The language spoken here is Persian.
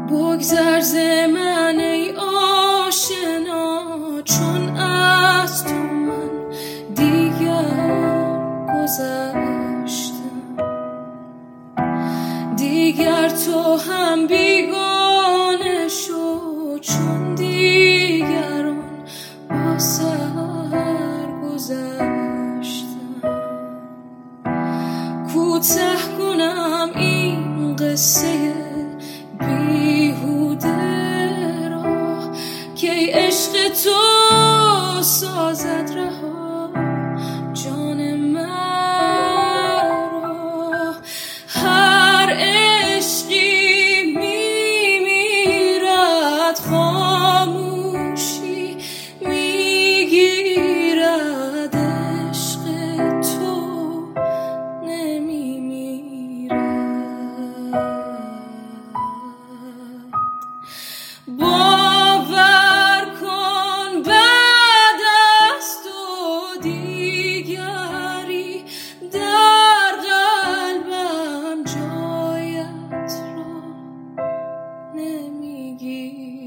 بگذر ز من ای آشنا، چون از تو من دیگر گذشتم. دیگر تو هم بیگانه شو، چون دیگران با سر گذشتم. کوتاه کنم این قصه بیهوده را که عشق تو سازد رها جان مرا. هر عشقی میمیرد، خاموشی میگیرد، عشق تو نمیمیرد. باور کن بعد از تو دیگری در قلبم جایت را نمیگیرد.